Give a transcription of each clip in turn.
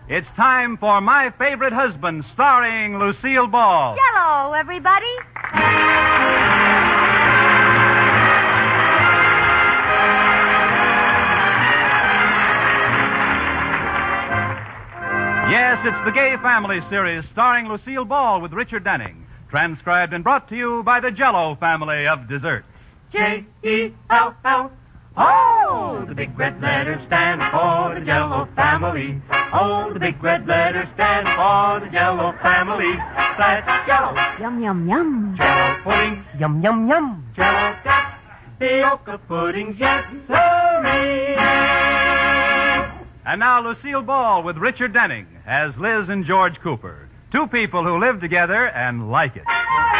It's time for My Favorite Husband, starring Lucille Ball. Jell-O, everybody. Yes, it's the Gay Family series starring Lucille Ball with Richard Denning. Transcribed and brought to you by the Jell-O family of desserts. J-E-L-L. Oh, the big red letters stand for the Jell-O family. Oh, the big red letters stand for the Jell-O family. That's Jell-O. Yum, yum, yum. Jell-O pudding. Yum, yum, yum. Jell-O tapioca puddings, yes, sirree. And now Lucille Ball with Richard Denning as Liz and George Cooper. Two people who live together and like it.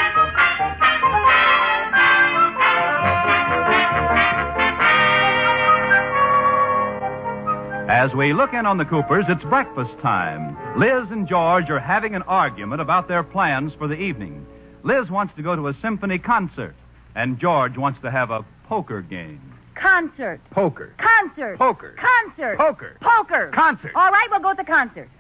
As we look in on the Coopers, it's breakfast time. Liz and George are having an argument about their plans for the evening. Liz wants to go to a symphony concert, and George wants to have a poker game. Concert. Poker. Concert. Poker. Concert. Poker. Poker. Concert. All right, we'll go to concert.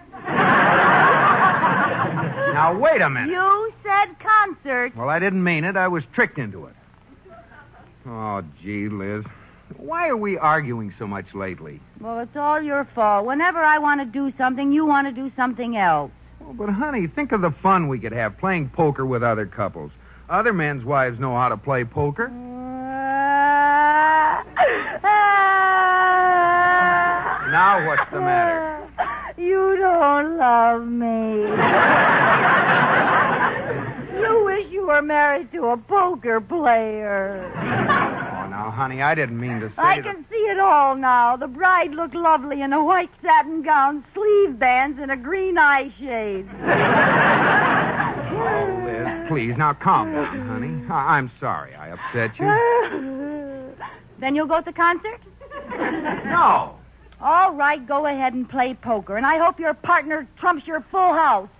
Now, wait a minute. You said concert. Well, I didn't mean it. I was tricked into it. Oh, gee, Liz. Why are we arguing so much lately? Well, it's all your fault. Whenever I want to do something, you want to do something else. Oh, but, honey, think of the fun we could have playing poker with other couples. Other men's wives know how to play poker. Now what's the matter? You don't love me. You wish you were married to a poker player. Oh, now, honey, I didn't mean to say I can see it all now. The bride looked lovely in a white satin gown, sleeve bands, and a green eye shade. Oh, Liz, please, now calm down, honey. I'm sorry I upset you. Then you'll go to the concert? No. All right, go ahead and play poker, and I hope your partner trumps your full house.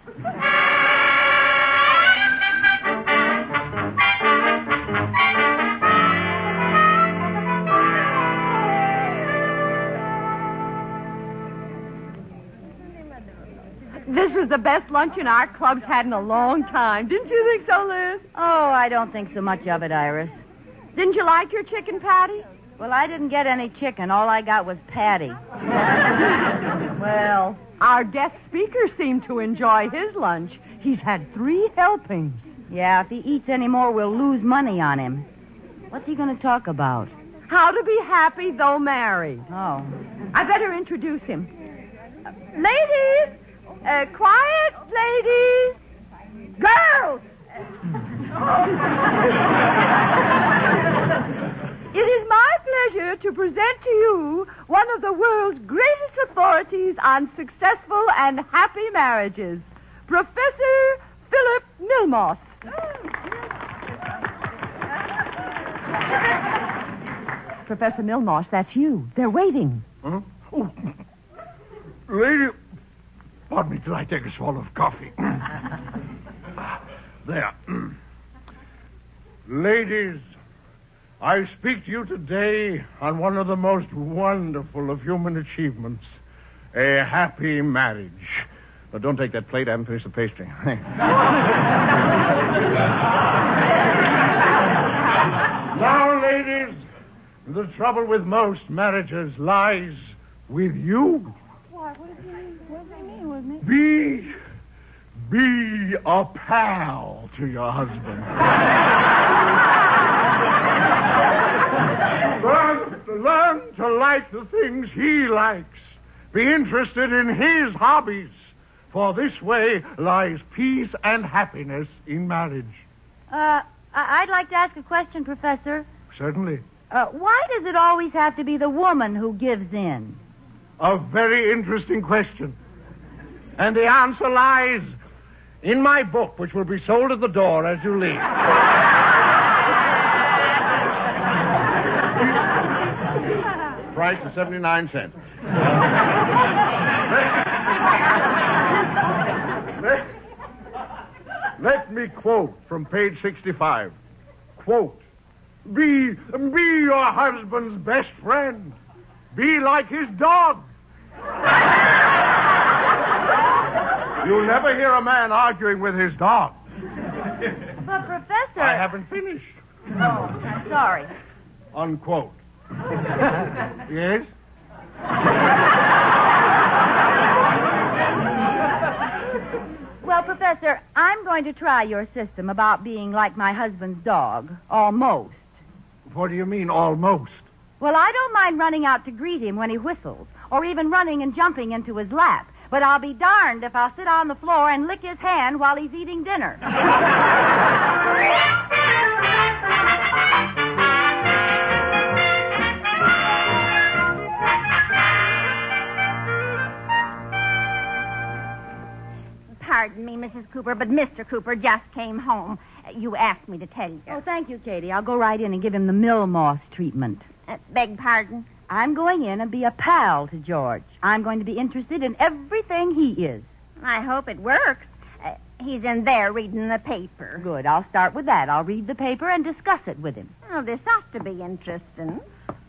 This was the best luncheon our club's had in a long time. Didn't you think so, Liz? Oh, I don't think so much of it, Iris. Didn't you like your chicken patty? Well, I didn't get any chicken. All I got was patty. Well, our guest speaker seemed to enjoy his lunch. He's had 3 helpings. Yeah, if he eats any more, we'll lose money on him. What's he going to talk about? How to be happy though married. Oh. I better introduce him. Ladies! Quiet, ladies! Girls! It is my pleasure to present to you one of the world's greatest authorities on successful and happy marriages, Professor Philip Milmoss. Professor Milmoss, that's you. They're waiting. Huh? Oh. Lady, pardon me till I take a swallow of coffee. There. Ladies, I speak to you today on one of the most wonderful of human achievements, a happy marriage. But don't take that plate. I haven't finished the pastry. Now, ladies, the trouble with most marriages lies with you. What does he mean with me? Be a pal to your husband. Learn to like the things he likes. Be interested in his hobbies. For this way lies peace and happiness in marriage. I'd like to ask a question, Professor. Certainly. Why does it always have to be the woman who gives in? A very interesting question. And the answer lies in my book, which will be sold at the door as you leave. Price is 79 cents. Let me quote from page 65. Quote, be your husband's best friend. Be like his dog. You'll never hear a man arguing with his dog. But, Professor... I haven't finished. Oh, I'm sorry. Unquote. Yes? Well, Professor, I'm going to try your system about being like my husband's dog. Almost. What do you mean, almost? Well, I don't mind running out to greet him when he whistles, or even running and jumping into his lap. But I'll be darned if I'll sit on the floor and lick his hand while he's eating dinner. Pardon me, Mrs. Cooper, but Mr. Cooper just came home. You asked me to tell you. Oh, thank you, Katie. I'll go right in and give him the Milmoss treatment. Beg pardon? I'm going in and be a pal to George. I'm going to be interested in everything he is. I hope it works. He's in there reading the paper. Good. I'll start with that. I'll read the paper and discuss it with him. Oh, this ought to be interesting.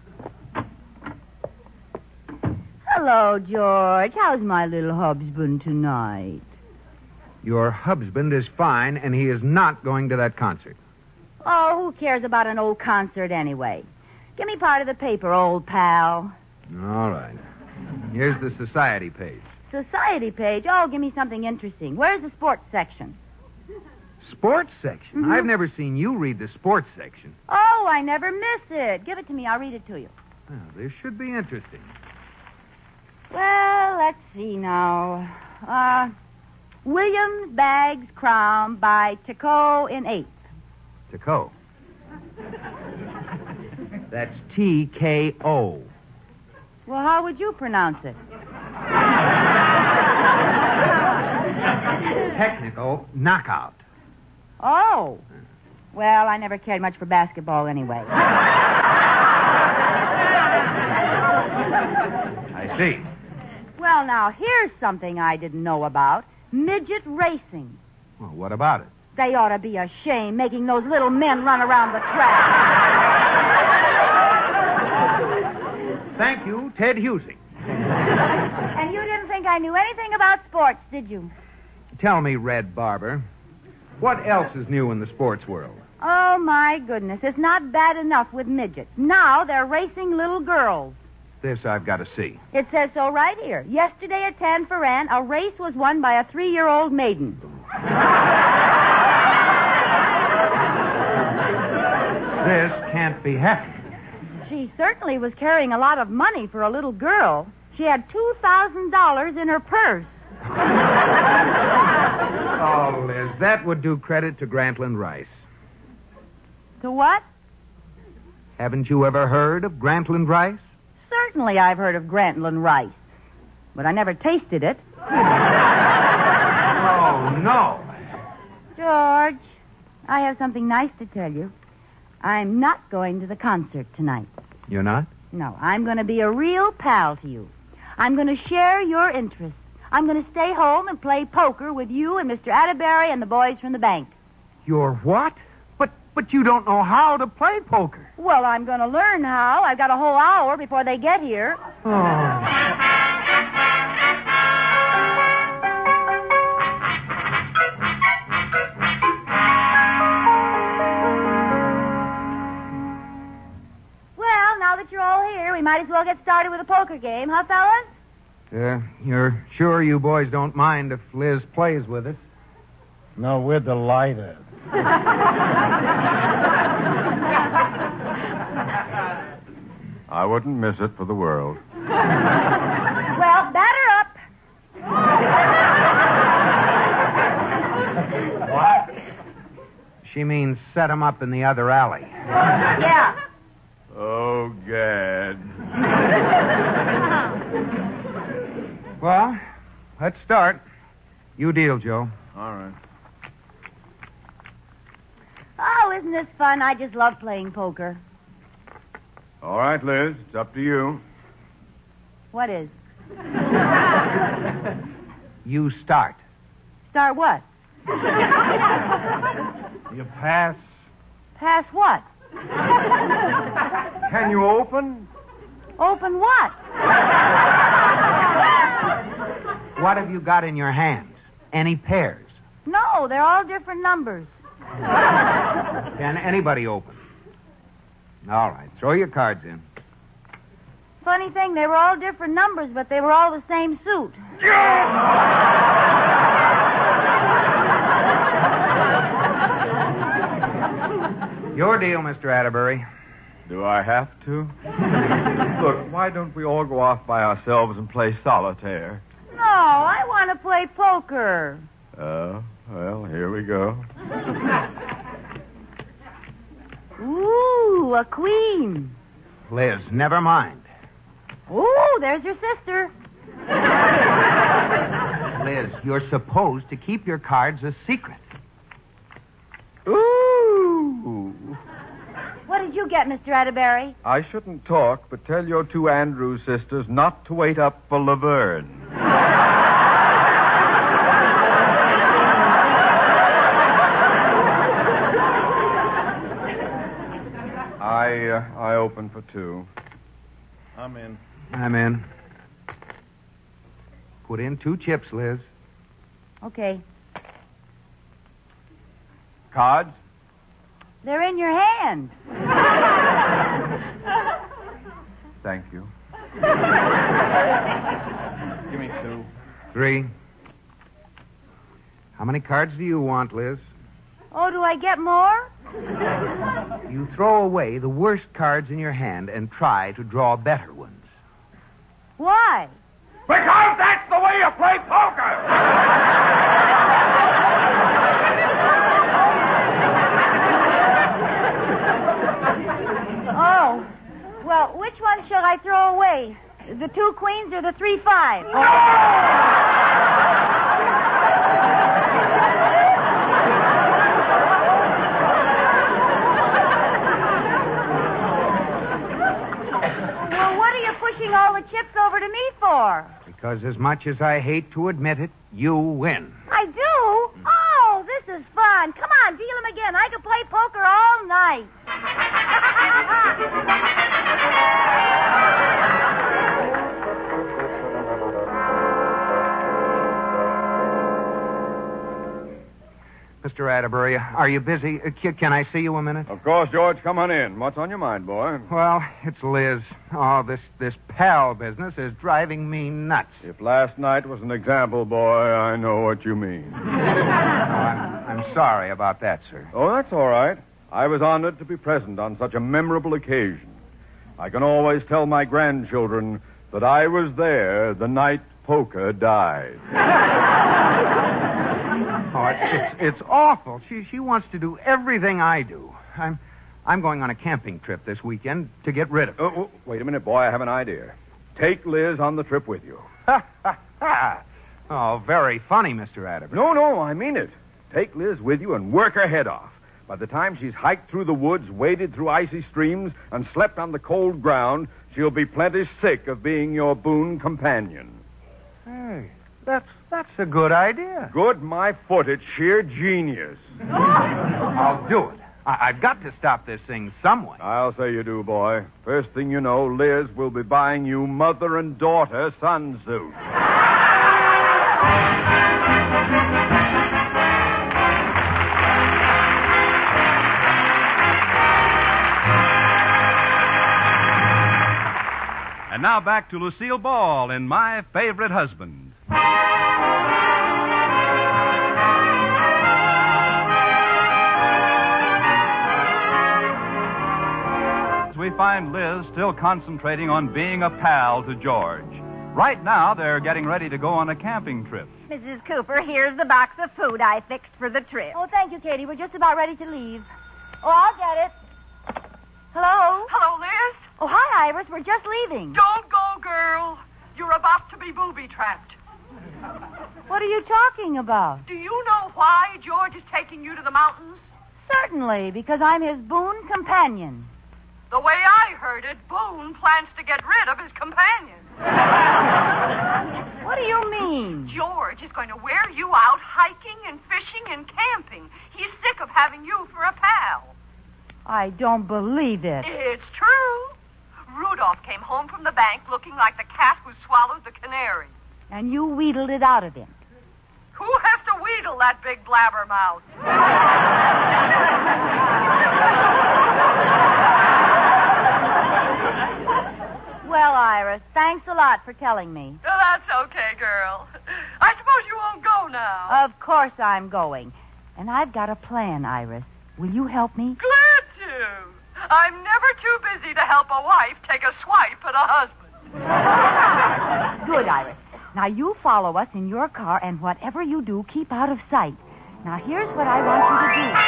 Hello, George. How's my little husband tonight? Your husband is fine, and he is not going to that concert. Oh, who cares about an old concert anyway? Give me part of the paper, old pal. All right. Here's the society page. Society page? Oh, give me something interesting. Where's the sports section? Sports section? Mm-hmm. I've never seen you read the sports section. Oh, I never miss it. Give it to me. I'll read it to you. Well, this should be interesting. Well, let's see now. Williams bags crown by Tico in 8th. Tico. That's T-K-O. Well, how would you pronounce it? Technical knockout. Oh. Well, I never cared much for basketball anyway. I see. Well, now, here's something I didn't know about. Midget racing. Well, what about it? They ought to be ashamed making those little men run around the track. Thank you, Ted Husing. And you didn't think I knew anything about sports, did you? Tell me, Red Barber, what else is new in the sports world? Oh, my goodness. It's not bad enough with midgets. Now they're racing little girls. This I've got to see. It says so right here. Yesterday at Tanforan, a race was won by a 3-year-old maiden. This can't be happening. She certainly was carrying a lot of money for a little girl. She had $2,000 in her purse. Oh, Liz, that would do credit to Grantland Rice. To what? Haven't you ever heard of Grantland Rice? Certainly I've heard of Grantland Rice, but I never tasted it. Oh, no. George, I have something nice to tell you. I'm not going to the concert tonight. You're not? No, I'm going to be a real pal to you. I'm going to share your interests. I'm going to stay home and play poker with you and Mr. Atterbury and the boys from the bank. You're what? But you don't know how to play poker. Well, I'm going to learn how. I've got a whole hour before they get here. Oh. Well, now that you're all here, we might as well get started with a poker game, huh, fellas? You're sure you boys don't mind if Liz plays with us? No, we're delighted. I wouldn't miss it for the world. Well, batter up. What? She means set 'em up in the other alley. Yeah. Oh, Gad. Well, let's start. You deal, Joe. All right. Oh, isn't this fun? I just love playing poker. All right, Liz. It's up to you. What is? You start. Start what? You pass. Pass what? Can you open? Open what? What have you got in your hands? any pairs? No, they're all different numbers. Can anybody open? All right, throw your cards in. Funny thing, they were all different numbers, but they were all the same suit. Your deal, Mr. Atterbury. Do I have to? Look, why don't we all go off by ourselves and play solitaire? No, I want to play poker. Well, here we go. Ooh, a queen. Liz, never mind. Ooh, there's your sister. Liz, you're supposed to keep your cards a secret. Ooh. What did you get, Mr. Atterbury? I shouldn't talk, but tell your two Andrews sisters not to wait up for Laverne. I open for two. I'm in. I'm in. Put in 2 chips, Liz. Okay. Cards? They're in your hand. Thank you. Give me 2. 3. How many cards do you want, Liz? Oh, do I get more? You throw away the worst cards in your hand and try to draw better ones. Why? Because that's the way you play poker! Oh. Well, which one shall I throw away? The 2 queens or the 3-5? Well, what are you pushing all the chips over to me for? Because as much as I hate to admit it, you win. I do? Oh, this is fun. Come on, deal them again. I can play poker all night. Mr. Atterbury, are you busy? Can I see you a minute? Of course, George. Come on in. What's on your mind, boy? Well, it's Liz. Oh, this pal business is driving me nuts. If last night was an example, boy, I know what you mean. I'm sorry about that, sir. Oh, that's all right. I was honored to be present on such a memorable occasion. I can always tell my grandchildren that I was there the night poker died. Oh, it's awful. She wants to do everything I do. I'm going on a camping trip this weekend to get rid of her. Oh, wait a minute, boy. I have an idea. Take Liz on the trip with you. Oh, very funny, Mr. Atterbury. No, I mean it. Take Liz with you and work her head off. By the time she's hiked through the woods, waded through icy streams, and slept on the cold ground, she'll be plenty sick of being your boon companion. Hey, that's a good idea. Good, my foot. It's sheer genius. I'll do it. I've got to stop this thing some way. I'll say you do, boy. First thing you know, Liz will be buying you mother and daughter sunsuit. And now back to Lucille Ball in My Favorite Husband. We find Liz still concentrating on being a pal to George. Right now, they're getting ready to go on a camping trip. Mrs. Cooper, here's the box of food I fixed for the trip. Oh, thank you, Katie. We're just about ready to leave. Oh, I'll get it. Hello? Hello, Liz. Oh, hi, Iris. We're just leaving. Don't go, girl. You're about to be booby-trapped. What are you talking about? Do you know why George is taking you to the mountains? Certainly, because I'm his boon companion. The way I heard it, Boone plans to get rid of his companion. What do you mean? George is going to wear you out hiking and fishing and camping. He's sick of having you for a pal. I don't believe it. It's true. Rudolph came home from the bank looking like the cat who swallowed the canary. And you wheedled it out of him. Who has that big blabbermouth. Well, Iris, thanks a lot for telling me. Oh, that's okay, girl. I suppose you won't go now. Of course I'm going. And I've got a plan, Iris. Will you help me? Glad to. I'm never too busy to help a wife take a swipe at a husband. Good, Iris. Now you follow us in your car, and whatever you do, keep out of sight. Now here's what I want you to do.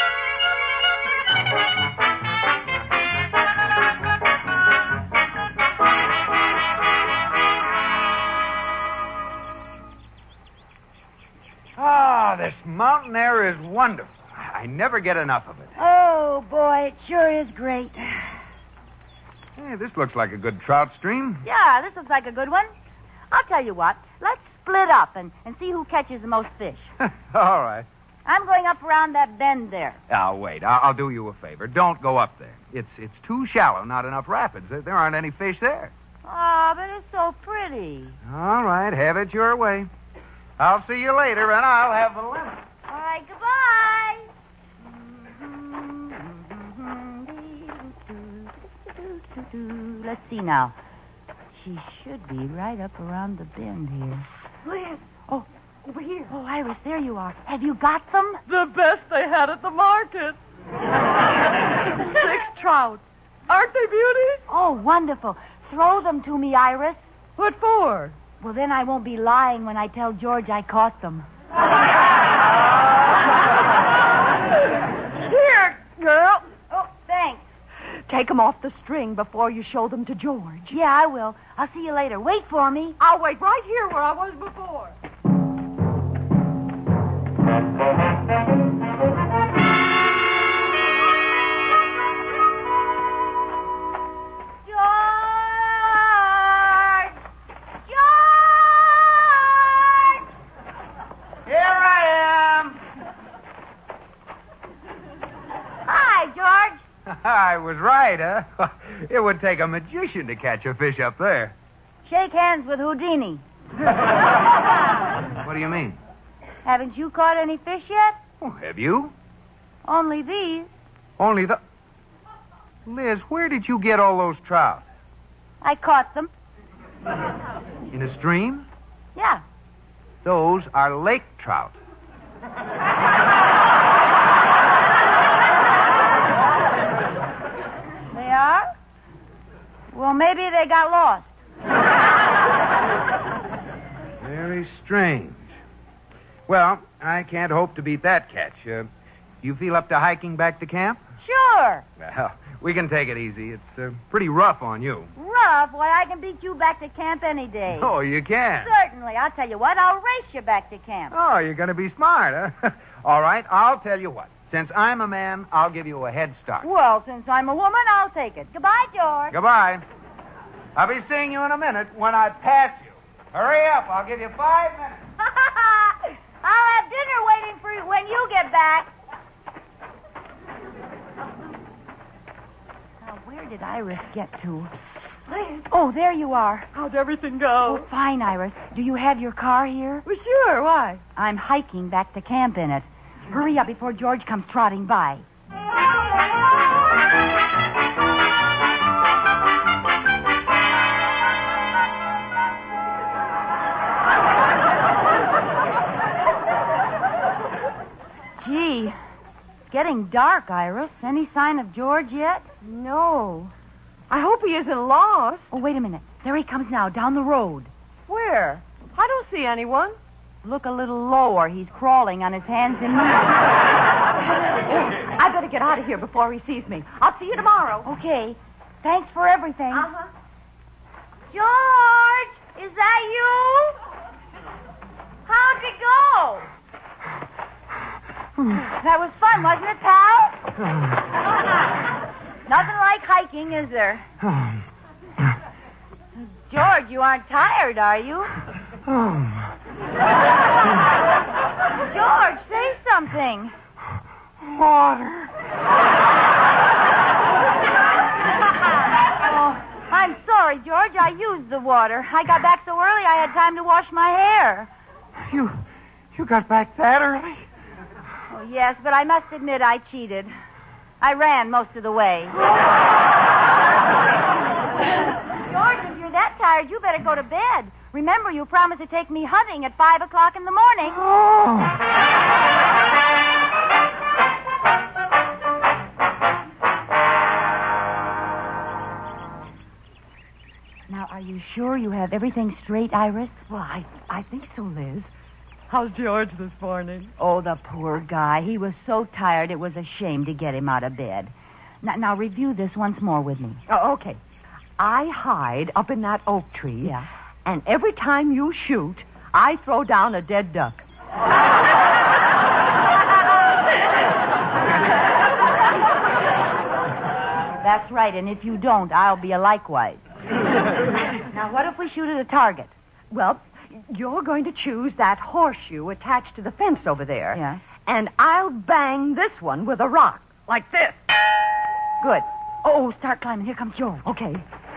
Ah, this mountain air is wonderful. I never get enough of it. Oh, boy, it sure is great. Hey, this looks like a good trout stream. Yeah, this looks like a good one. I'll tell you what. Let's split up and see who catches the most fish. All right. I'm going up around that bend there. Now, wait. I'll do you a favor. Don't go up there. It's too shallow, not enough rapids. There aren't any fish there. Oh, but it's so pretty. All right, have it your way. I'll see you later, and I'll have the limit. All right, goodbye. Let's see now. She should be right up around the bend here. Liz, Oh, over here. oh, Iris, there you are. Have you got them? The best they had at the market. 6 trout. Aren't they beauties? Oh, wonderful. Throw them to me, Iris. What for? Well, then I won't be lying when I tell George I caught them. Here, girl. Oh, thanks. Take them off the string before you show them to George. Yeah, I will. I'll see you later. Wait for me. I'll wait right here where I was before. George! George! Here I am. Hi, George. I was right, huh? It would take a magician to catch a fish up there. Shake hands with Houdini. What do you mean? Haven't you caught any fish yet? Oh, have you? Only these. Only the... Liz, where did you get all those trout? I caught them. In a stream? Yeah. Those are lake trout. They are? Well, maybe they got lost. Very strange. Well, I can't hope to beat that catch. You feel up to hiking back to camp? Sure. Well, we can take it easy. It's pretty rough on you. Rough? Why, I can beat you back to camp any day. Oh, you can? Certainly. I'll tell you what. I'll race you back to camp. Oh, you're going to be smart, huh? All right, I'll tell you what. Since I'm a man, I'll give you a head start. Well, since I'm a woman, I'll take it. Goodbye, George. Goodbye. I'll be seeing you in a minute when I pass you. Hurry up. I'll give you 5 minutes. I'll have dinner waiting for you when you get back. Now, where did Iris get to? Liz, Oh, there you are. how'd everything go? Oh, fine, Iris. Do you have your car here? Well, sure. Why? I'm hiking back to camp in it. Hurry up before George comes trotting by. Gee, it's getting dark, Iris. Any sign of George yet? No. I hope he isn't lost. Oh, wait a minute. There he comes now, down the road. Where? I don't see anyone. Look a little lower. He's crawling on his hands and knees. I better get out of here before he sees me. I'll see you tomorrow. Okay. Thanks for everything. Uh-huh. George, is that you? How'd it go? That was fun, wasn't it, pal? Nothing like hiking, is there? George, you aren't tired, are you? George, say something. Water. Oh, I'm sorry, George. I used the water. I got back so early I had time to wash my hair. You You got back that early? Oh, yes, but I must admit I cheated. I ran most of the way. George, if you're that tired, you better go to bed. Remember, you promised to take me hunting at 5 o'clock in the morning. Oh. Now, are you sure you have everything straight, Iris? Well, I think so, Liz. How's George this morning? Oh, the poor guy. He was so tired it was a shame to get him out of bed. Now review this once more with me. Oh, okay. I hide up in that oak tree. Yeah. And every time you shoot, I throw down a dead duck. That's right, and if you don't, I'll be a likewise. Now, what if we shoot at a target? Well, you're going to choose that horseshoe attached to the fence over there. Yeah. And I'll bang this one with a rock, like this. Good. Oh, start climbing. Here comes George. Okay.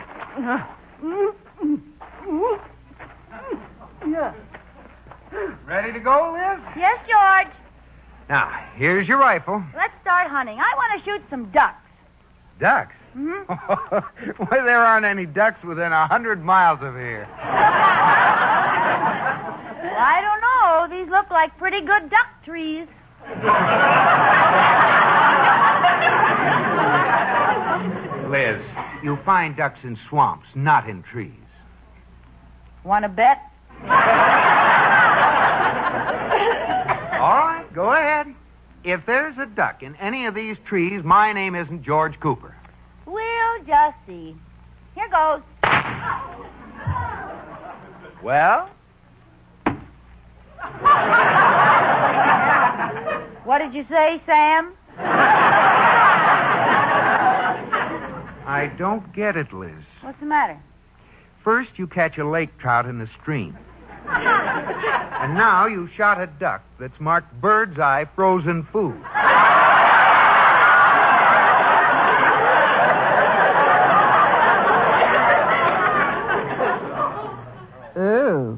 Ready to go, Liz? Yes, George. Now, here's your rifle. Let's start hunting. I want to shoot some ducks. Ducks? Mm-hmm. Well, there aren't any ducks within 100 miles of here. Well, I don't know. These look like pretty good duck trees. Liz, you find ducks in swamps, not in trees. Want to bet? All right, go ahead. If there's a duck in any of these trees, my name isn't George Cooper. We'll just see. Here goes. Well? What did you say, Sam? I don't get it, Liz. What's the matter? First, you catch a lake trout in a stream. And now you shot a duck that's marked bird's eye frozen food. Oh.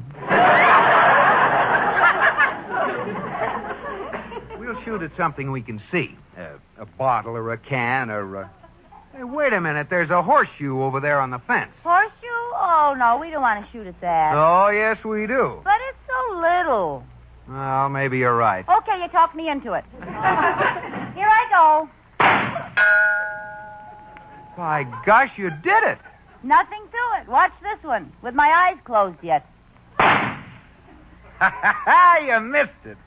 We'll shoot at something we can see. A bottle or a can or Hey, wait a minute. There's a horseshoe over there on the fence. Horseshoe? Oh, no, we don't want to shoot at that. Oh, yes, we do. But it's so little. Well, maybe you're right. Okay, you talked me into it. Here I go. By gosh, you did it. Nothing to it. Watch this one, with my eyes closed yet. You missed it.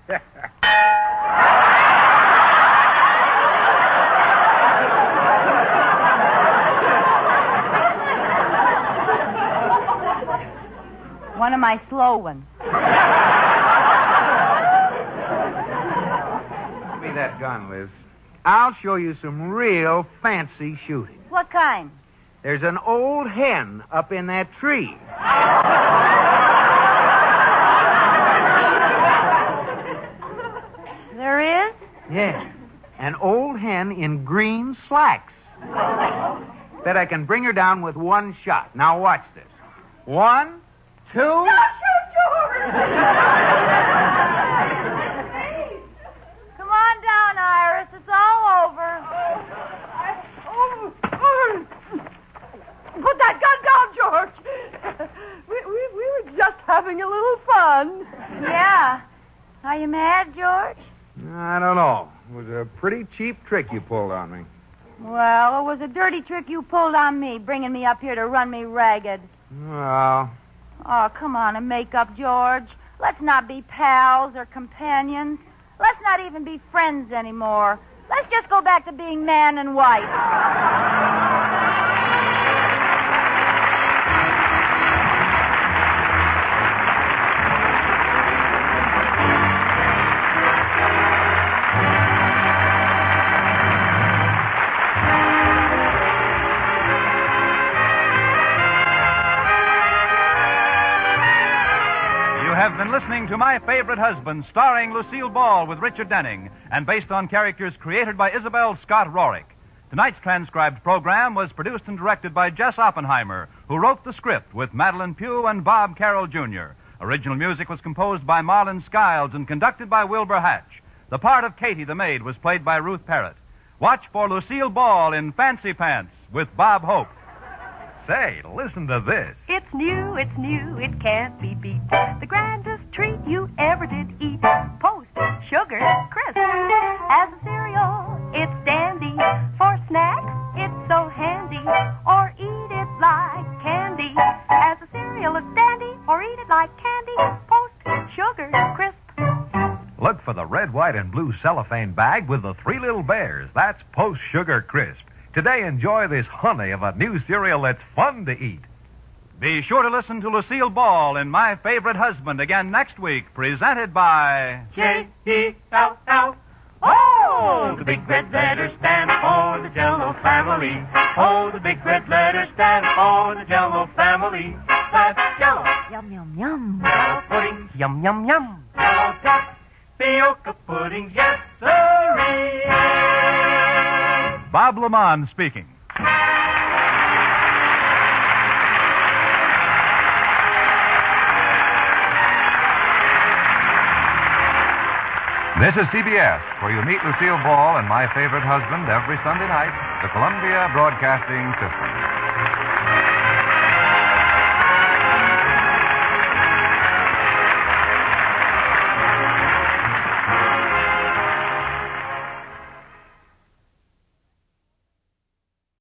One of my slow ones. Give me that gun, Liz. I'll show you some real fancy shooting. What kind? There's an old hen up in that tree. There is? Yeah. An old hen in green slacks. Bet I can bring her down with one shot. Now watch this. 1, 2... Now shoot, George! Come on down, Iris. It's all over. Put that gun down, George. We were just having a little fun. Yeah. Are you mad, George? I don't know. It was a pretty cheap trick you pulled on me. Well, it was a dirty trick you pulled on me, bringing me up here to run me ragged. Well... Oh, come on and make up, George. Let's not be pals or companions. Let's not even be friends anymore. Let's just go back to being man and wife. Have been listening to My Favorite Husband, starring Lucille Ball with Richard Denning, and based on characters created by Isabel Scott Rorick. Tonight's transcribed program was produced and directed by Jess Oppenheimer, who wrote the script with Madeline Pugh and Bob Carroll, Jr. Original music was composed by Marlon Skiles and conducted by Wilbur Hatch. The part of Katie the maid was played by Ruth Parrott. Watch for Lucille Ball in Fancy Pants with Bob Hope. Say, listen to this. It's new, it can't be beat. The grandest treat you ever did eat. Post Sugar Crisp. As a cereal, it's dandy. For snacks, it's so handy. Or eat it like candy. As a cereal, it's dandy. Or eat it like candy. Post Sugar Crisp. Look for the red, white, and blue cellophane bag with the 3 little bears. That's Post Sugar Crisp. Today, enjoy this honey of a new cereal that's fun to eat. Be sure to listen to Lucille Ball in My Favorite Husband again next week, presented by J-E-L-L. Oh, the big red letters stand for the Jell-O family. Oh, the big red letters stand for the Jell-O family. That's Jell-O. Yum, yum, yum. Jell-O puddings. Yum, yum, yum. Jell-O tapioca puddings. Yes, sirree. Bob Lamont speaking. This is CBS, where you meet Lucille Ball and My Favorite Husband every Sunday night, the Columbia Broadcasting System.